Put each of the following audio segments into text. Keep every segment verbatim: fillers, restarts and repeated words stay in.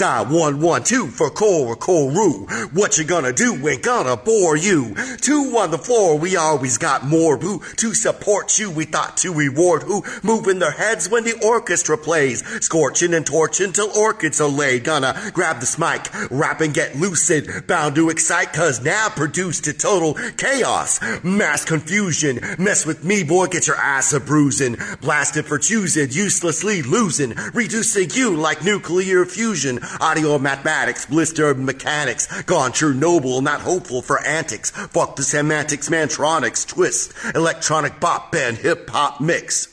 Dial one one two for Cora Koru. What you gonna do? Ain't gonna bore you. Two on the floor, we always got more boo. To support you, we thought to reward who moving their heads when the orchestra plays. Scorching and torching till orchids are laid. Gonna grab this mic, rap and get lucid. Bound to excite, cause now produced to total chaos. Mass confusion. Mess with me, boy, get your ass a bruising. Blasted for choosing, uselessly losing. Reducing you like nuclear fusion. Audio mathematics, blister mechanics. Gone Chernobyl, not hopeful for antics. Fuck the semantics, mantronics, twist. Electronic bop and hip hop mix.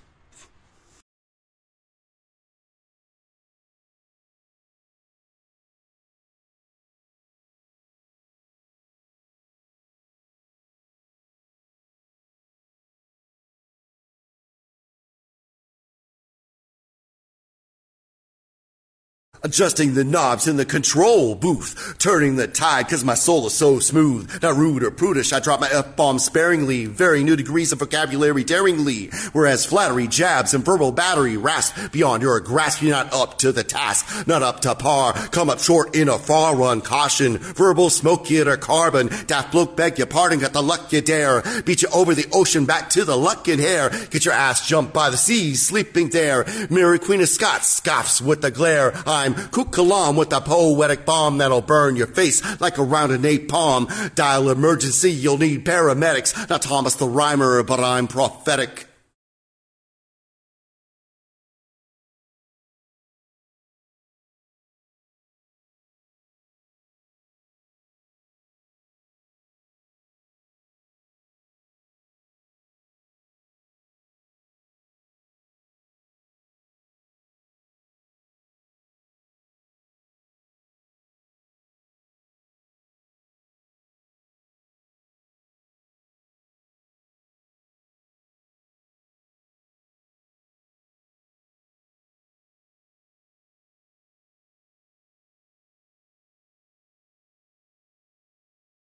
Adjusting the knobs in the control booth, turning the tide cause my soul is so smooth. Not rude or prudish, I drop my F-bomb sparingly, varying new degrees of vocabulary daringly, whereas flattery, jabs, and verbal battery rasp beyond your grasp. You're not up to the task, not up to par, come up short in a far run. Caution, verbal smoke you to carbon, daft bloke beg your pardon, got the luck you dare, beat you over the ocean back to the luck and hair, get your ass jumped by the seas, sleeping there. Mary Queen of Scots scoffs with the glare. I'm Kuk Kalam with a poetic bomb that'll burn your face like a rounded napalm. Dial emergency, you'll need paramedics. Not Thomas the Rhymer, but I'm prophetic.